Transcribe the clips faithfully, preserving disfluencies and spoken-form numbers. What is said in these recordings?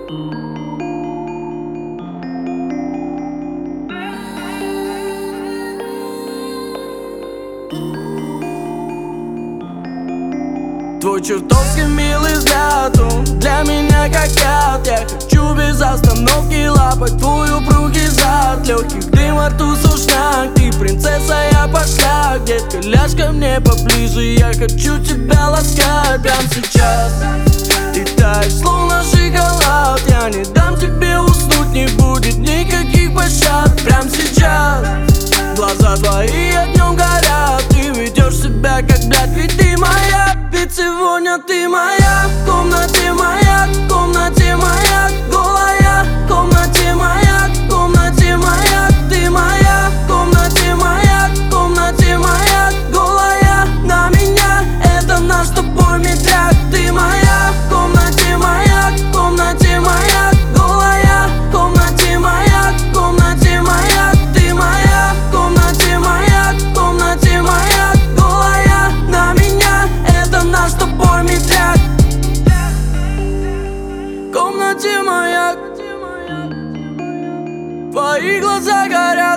Твой чертовски милый взгляд, он для меня как яд. Я хочу без остановки лапать твой упругий зад. Легких дым во рту сушняк, ты принцесса, я пошляк. Детка, ляжь ко мне поближе, я хочу тебя ласкать. Прямо сейчас ты таешь, словно шоколад. Я не дам тебе уснуть, не будет никаких пощад. Прямо сейчас глаза твои огнем горят. Ты ведешь себя как блядь, ведь ты моя. Ведь сегодня ты моя, в комнате моя, в комнате моя, голая, в комнате моя, в комнате моя, ты моя, в комнате моя, в комнате моя, голая, на меня, это наш с тобой медляк. Ты моя, в комнате моя, в комнате моя, голая, в комнате моя, в комнате моя, ты моя, в комнате моя, в комнате моя, голая, на меня, это наш с тобой медляк. В комнате моя, твои глаза горят.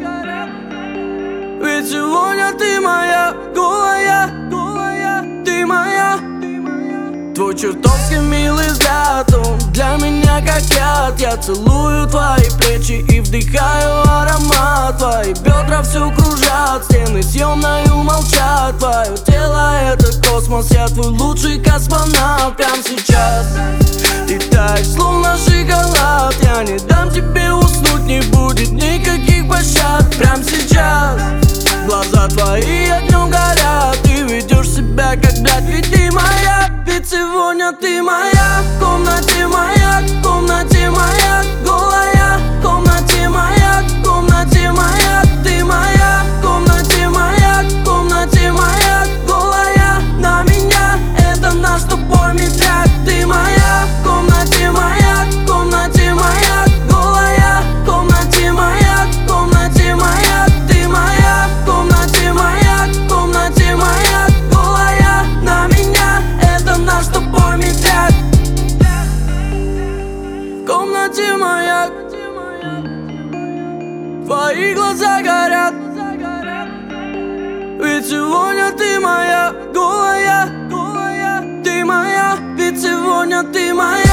Ведь сегодня ты моя, голая, голая, ты моя. Твой чертовски милый взгляд, он для меня как яд. Я целую твои плечи и вдыхаю аромат. Твои бедра все кружат, стены съемною молчат. Твое тело это космос, я твой лучший космонавт. Прямо сейчас ты таешь, словно шоколад. Я не дам тебе уснуть, не будет никаких пощад. Прямо сейчас глаза твои огнем горят. Ты ведешь себя как блядь, ведь ты моя. Ведь сегодня ты моя, в комнате моя, в комнате моя, голая, в комнате моя, в комнате моя, ты моя, в комнате моя, в комнате моя, голая, на меня, это наш с тобой медляк. Ты моя, в комнате моя, в комнате моя, голая, в комнате моя, в комнате моя, ты моя, в комнате моя, в комнате моя, голая, на меня, это наш с тобой медляк. В комнате моя, твои глаза горят. Ведь сегодня ты моя, голая, голая, ты моя. Ведь сегодня ты моя.